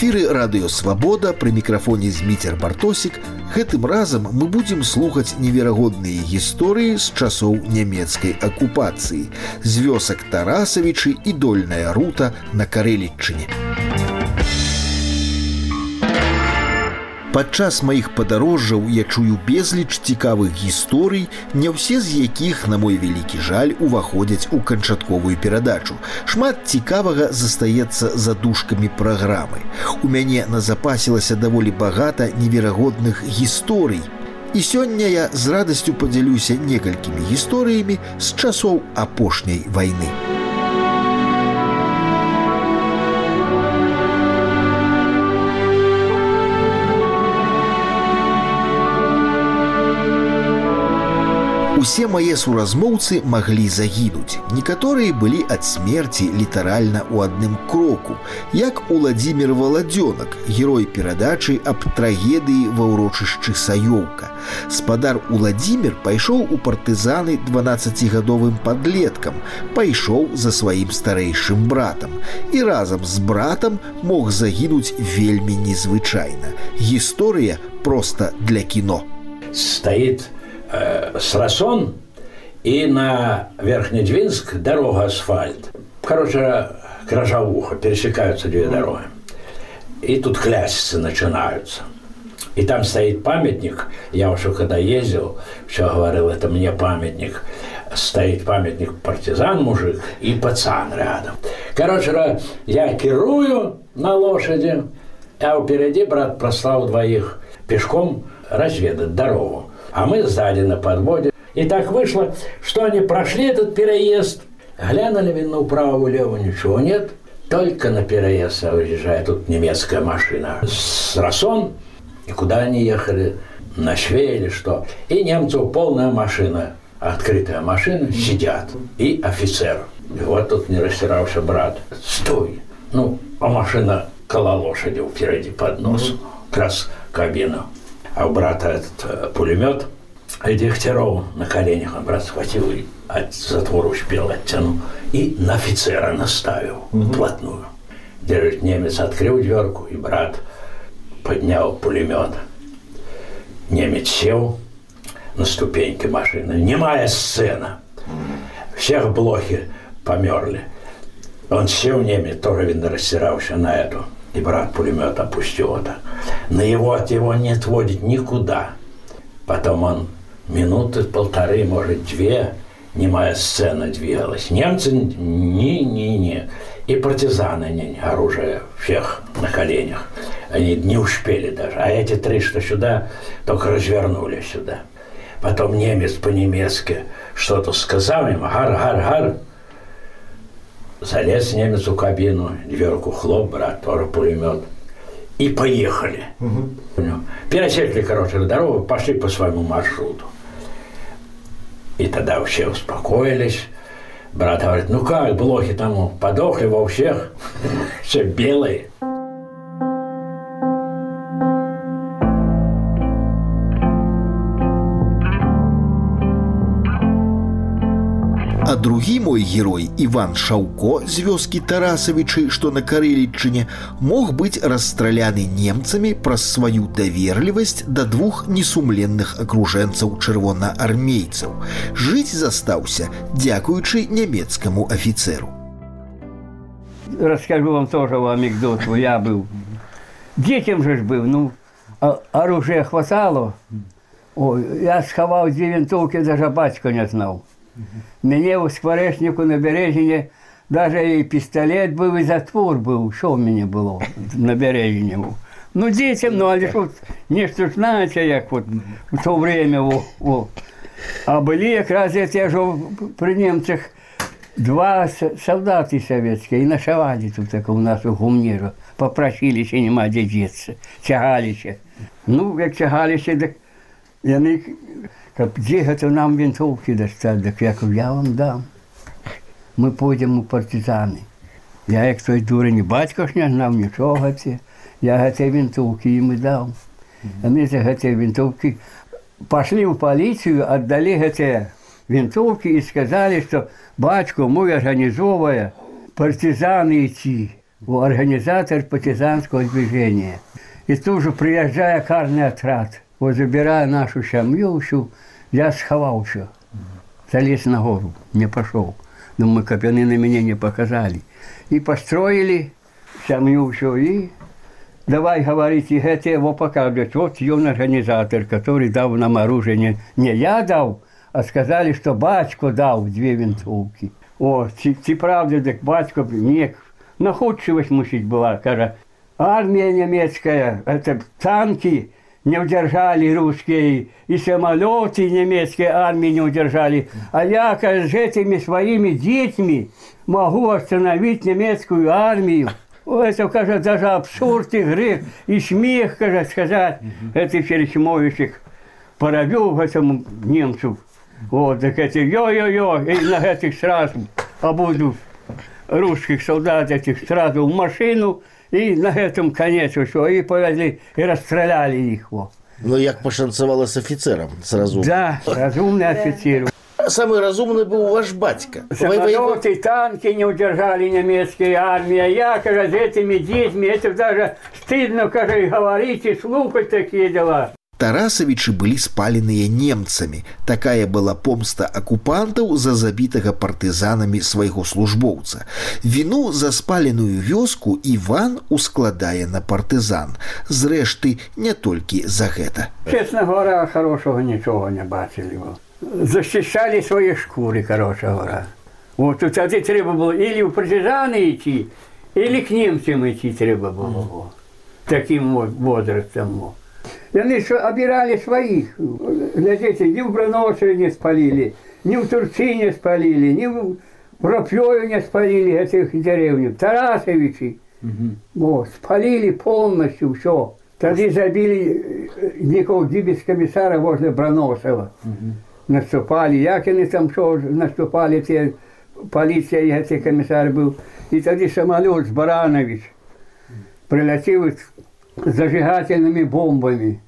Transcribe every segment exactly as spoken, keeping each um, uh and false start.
эфіры радыё «Свабода», пры мікрафоне Зміцер Бартосік. Гэтым разам мы будзем слухаць неверагодныя гісторыі з часоў нямецкай акупацыі, з вёсак Тарасавічы і Дольная Рута на Карэліччыне. Падчас маіх падарожжаў я чую безліч цікавых гісторый, не ўсе з якіх, на мой вялікі жаль, уваходзяць у канчатковую перадачу. Шмат цікавага застаецца за дужкамі праграмы. У мяне назапасілася даволі багата неверагодных гісторый. І сёння я з радасцю падзялюся некалькімі гісторыямі з часоў апошняй вайны. Усе мае суразмоўцы маглі загінуць. Некаторыя былі ад смерці літаральна ў адным кроку, як Уладзімір Валадзёнак, герой перадачы аб трагедыі ва ўрочышчы Саёўка. Спадар Уладзімір пайшоў у партызаны дванаццацігадовым падлеткам, пайшоў за сваім старэйшым братам і разам з братам мог загінуць вельмі незвычайна. Гісторыя проста для кіно. Стаіць Срасон и на Верхнедвинск дорога асфальт. Короче, Крыжовуха, пересекаются две дороги. И тут клясицы начинаются. И там стоит памятник. Я уже когда ездил, все говорил, это мне памятник. Стоит памятник партизан мужик и пацан рядом. Короче, я керую на лошади, а впереди брат прослал двоих пешком разведать дорогу. А мы сзади на подводе. И так вышло, что они прошли этот переезд, глянули на вправо-влево, ничего нет. Только на переезд выезжает тут немецкая машина. Срасон. И куда они ехали? На Шве или что? И немцев полная машина, открытая машина, сидят. И офицер. И вот тут не растерялся брат. Стой! Ну, а машина кола лошади впереди под нос. Как раз кабина. А у брата этот э, пулемет, и Дегтяров на коленях, он брат схватил и от затвора успел оттянул и на офицера наставил угу. Вплотную. Держит немец, открыл дверку, и брат поднял пулемет. Немец сел на ступеньки машины. Немая сцена. Всех блохи померли. Он сел, немец, тоже, видно, растирался на эту. И брат пулемет опустил это. На его от его не отводит никуда. Потом он минуты полторы, может, две, немая сцена двигалась. Немцы не-не-не. И партизаны не, оружие всех на коленях. Они не успели даже. А эти три, что сюда, только развернули сюда. Потом немец по-немецки что-то сказал им. Гар-гар-гар. Залез немец в кабину, дверку хлоп, брат, тоже пулемет. И поехали. Угу. Пересекли, короче, дорогу, пошли по своему маршруту. И тогда все успокоились. Брат говорит, ну как, блохи там подохли во всех, все белые. А другі мой герой, Іван Шаўко з вёскі Тарасавічы, што на Карэліччыне, мог быць расстраляны немцамі праз сваю даверлівасць да двух несумленных акружэнцаў чырвонаармейцаў. Жыць застаўся дзякуючы нямецкаму афіцеру. Расскажу вам тоже анекдот. Я был детям же был, ну, оружия хватало. Ой, я сховал две винтовки, даже батька не знал. Мне в скворечнику на Березине даже и пистолет был, и затвор был. Что у меня было на Березине? Ну, детям, ну, а что, нечто знаете, як вот в то время. Во, во. А были как раз я же при немцах два солдаты советские, и ночевали тут так у нас у гумниру. Попросились, и нема где деться, тягалися. Ну, как тягалися, так они... Где это нам винтовки достать? Так я говорю, я вам дам. Мы пойдем у партизаны. Я як той дурень, батько ж не знав нічого. Я ці винтовки їм дав. Вони за ці винтовки пошли в полицию, отдали эти винтовки и сказали, что батько мой организовывая партизаны идти. организатор партизанского движения. И тут же, приезжая карный отряд, вот забирая нашу семью всю, я сховался, залез на гору, не пошел. Думаю, копьяны на меня не показали. И построили семью всю, и давай говорить, и это его показывать. Вот юный организатор, который дал нам оружие. Не, не я дал, а сказали, что батько дал две винтовки. О, ти, ти правда, так батько, не, находчивость мусить была, каже. Армия немецкая, это танки не удержали русские, и самолеты немецкие армии не удержали. А я, каже, с этими своими детьми могу остановить немецкую армию. Это, каже, даже абсурд и грех, и смех, каже, сказать. Это Фельдшмовичек поробил этому немцу. Вот, так это йо-йо-йо, и на этих сразу обуду русских солдат этих сразу в машину, и на этом конец все, и повезли, и расстреляли их. Вот. Ну, як пошанцевало с офицером, сразу. Да, разумный офицер. Самый разумный был ваш батька. Самолеты, танки не удержали немецкие армии. А я, каже, с этими детьми, это даже стыдно, каже, говорить и слухать такие дела. Тарасавічы былі спаленыя немцамі. Такая была помста акупантаў за забітага партызанамі свайго службоўца. Віну за спаленую вёску Іван ускладае на партызан. Зрэшты, не толькі за гэта. Честно говоря, хорошего ничего не бачили. Защищали свои шкуры, короче говоря. Вот тут тогда треба было или в партизаны идти, или к немцам идти треба было. Таким вот возрастом. И они обирали своих. Глядите, ни в Броношеве не спалили, ни в Турции не спалили, ни в Рапьёве не спалили этих деревню. Тарасовичи. Угу. Вот, спалили полностью все. Тогда забили некого гибискомиссара возле Броношева. Угу. Наступали. Як они там что наступали, те, полиция и этот комиссар был. И тогда самолет с Баранович прилетел с зажигательными бомбами.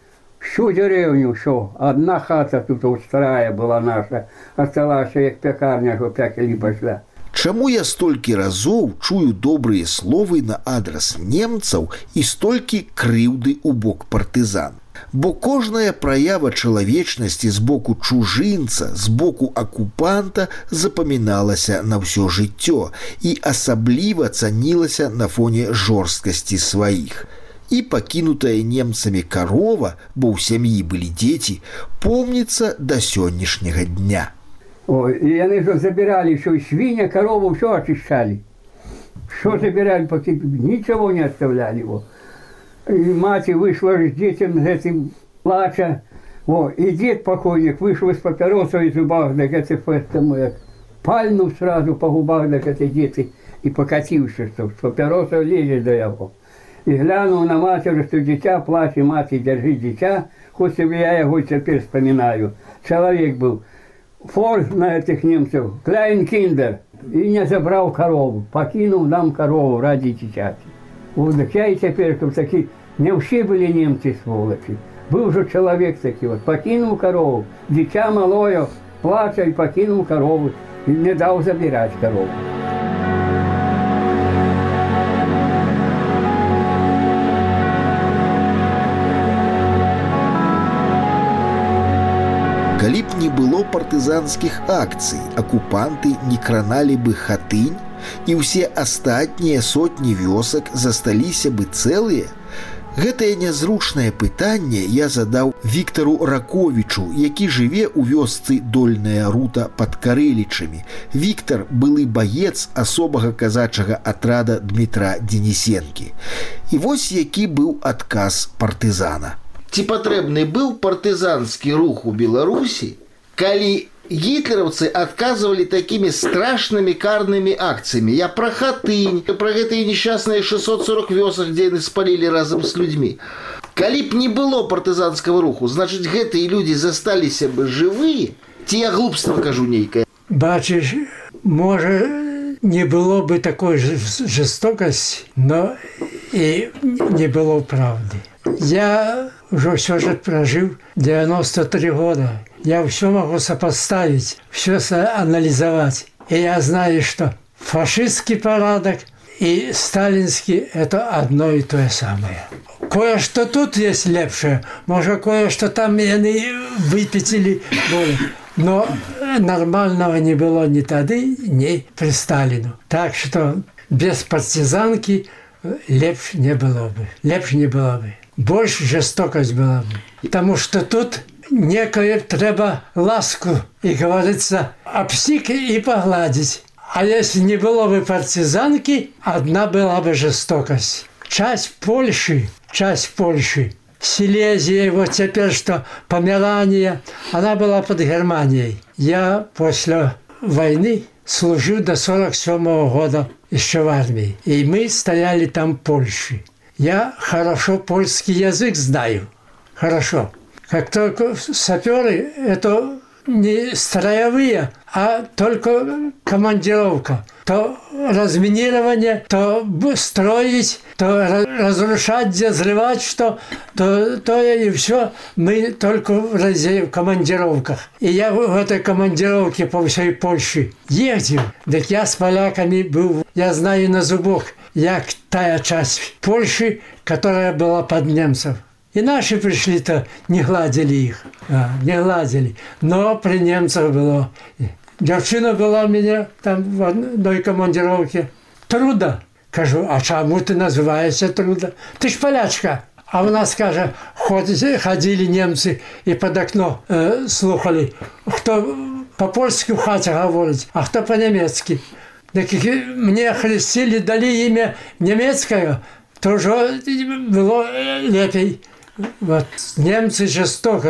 Всю деревню, все. Одна хата тут вот вторая была наша. Осталась як пекарня, что пекли пошла. Чаму я столькі разоў чую добрыя словы на адрас немцаў і столькі крыўды ў бок партызан? Бо кожная праява чалавечнасці з боку чужынца, з боку акупанта запаміналася на ўсё жыццё і асабліва цанілася на фоне жорсткасці сваіх. І пакінутая немцамі карова, бо ў сям'і былі дзеці, помніцца да сённяшняга дня. Ой, и они же забирали все, свинья, корову, все очищали. Все забирали, пока ничего не оставляли его. И мать вышла с детям, с этим плача. О, и дед покойник вышел с папиросой в зубах, так это поэтому пальнул сразу по губах, так это дети, и покатился, что с папиросой лезет до его. И глянул на матерь, что дитя плачет, мать, держи дитя, хоть себе я его теперь вспоминаю. Человек был. Форт на этих немцев, Кляйнкиндер, и не забрал корову, покинул нам корову ради дитяти. Вот так я и теперь такие, не все были немцы сволочи. Был же человек такой, вот, покинул корову, дитя малое, плача и покинул корову, и не дал забирать корову. Калі б не было партызанскіх акцый, акупанты не краналі бы Хатынь, і ўсе астатнія сотні вёсак засталіся бы цэлыя? Гэтае нязручнае пытанне я задаў Віктару Раковічу, які жыве ў вёсцы Дольная Рута пад Карэлічамі. Віктар былы баец асобага казачага атрада Дмітра Денісенкі. І вось які быў адказ партызана. Ці патрэбны быў партызанскі рух у Беларусі, калі гітлераўцы адказвалі такімі страшнымі карнымі акцыямі? Я пра Хатынь, пра гэтыя несчасныя шэсцьсот сорок вёсак, дзе яны спалілі разам з людзьмі. Калі б не было партызанскага руху, значыць, гэтыя людзі засталіся бы жывыя? Ці я глупства кажу нейкае? Бачыш, можа, не было бы такой жестокости, но и не было правды. Я уже все же прожил девяносто три года. Я все могу сопоставить, все анализовать. И я знаю, что фашистский порядок и сталинский – это одно и то же самое. Кое-что тут есть лепшее, может, кое-что там они выпятили более. Но нормального не было ни тогда, ни при Сталину. Так что без партизанки лепше не было бы. Лепше не было бы. Больше жестокость была бы. Потому что тут некое треба ласку, и говорится, обсик и погладить. А если не было бы партизанки, одна была бы жестокость. Часть Польши, часть Польши, Силезия, вот теперь что, Померания, она была под Германией. Я после войны служил до сорок седьмого года еще в армии. И мы стояли там в Польше. Я хорошо польский язык знаю. Хорошо. Как только саперы, это не строевые, а только командировка. То разминирование, то строить, то разрушать, где взрывать, что, то, то и все. Мы только в командировках. И я в этой командировке по всей Польше ездил. Так я с поляками был, я знаю на зубок, як тая часть Польши, которая была под немцев. И наши пришли-то, не гладили их, а, не гладили. Но при немцах было. Девчина была у меня там в одной командировке. Труда. Кажу, а чому ты называешься Труда? Ты ж полячка. А у нас, каже, ходили немцы и под окно э, слухали, кто по-польски в хаті говорить, а кто по-немецки. Так мне хрестили, дали имя немецкое, то уже было лепей. Вот. Немцы жестоко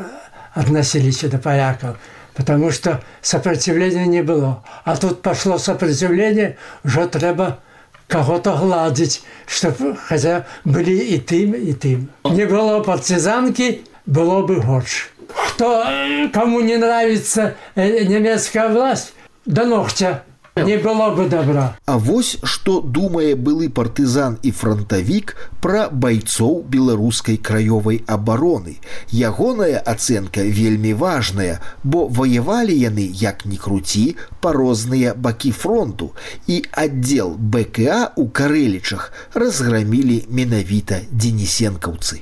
относились до поляков, потому что сопротивления не было. А тут пошло сопротивление, уже треба кого-то гладить, чтобы хотя были и тем, и тем. Не было партизанки, было бы горше. Кто, кому не нравится немецкая власть, до ногтя. Не было бы добра. А вось што думае былы партызан і франтавік пра байцоў беларускай краёвай абароны. Ягоная ацэнка вельмі важная, бо ваявалі яны, як ні круці, па розныя бакі фронту, і аддзел бэ ка а ў Карэлічах разграмілі менавіта денісенкаўцы.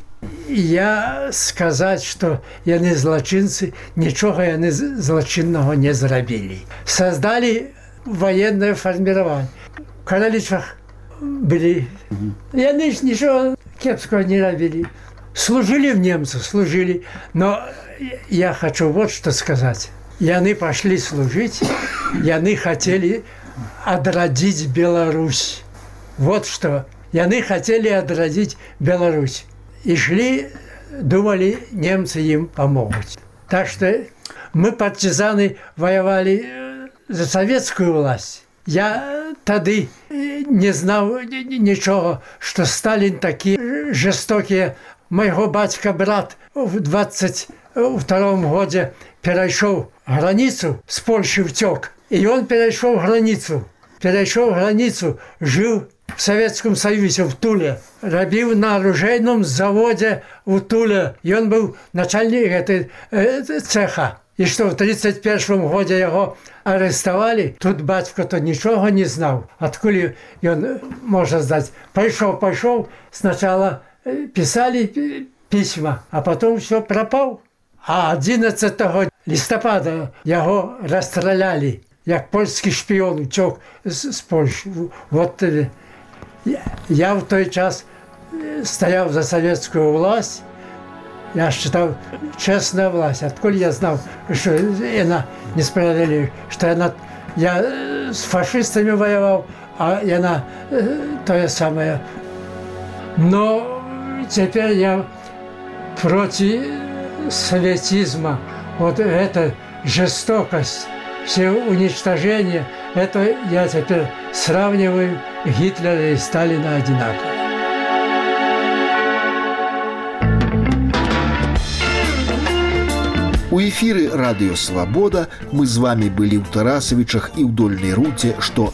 Я сказаць, што яны злачынцы, нічога яны злачыннага не зрабілі. Создали военное формирование. В Карэлічах были. И они ничего кепского не робили. Служили в немцев, служили. Но я хочу вот что сказать. И они пошли служить, и они хотели отродить Беларусь. Вот что. И они хотели отродить Беларусь. И шли, думали, немцы им помогут. Так что мы, партизаны, воевали за советскую власть. Я тогда не знал ничего, что Сталин такие жестокие. Моего батька-брат в двадцать втором году перешел границу, с Польши втек. И он перешел границу. Перешел границу, жил в Советском Союзе, в Туле. Робил на оружейном заводе в Туле. И он был начальник этой э, цеха. И что в тридцать первом году его арестовали, тут батько-то ничего не знал. Откуда он, можно знать, пошел, пошел, сначала писали письма, а потом все пропал. А одиннадцатого листопада его расстреляли, как польский шпион утек с, с Польши. Вот я, я в тот час стоял за советскую власть. Я считал, честная власть. Откуда я знал, что она несправедлива, что она, я с фашистами воевал, а она то же самое. Но теперь я против советизма. Вот эта жестокость, все уничтожение, это я теперь сравниваю Гитлера и Сталина одинаково. У эфіры радыё Свабода мы з вами былі ў Тарасавічах і ў Дольнай Руце, што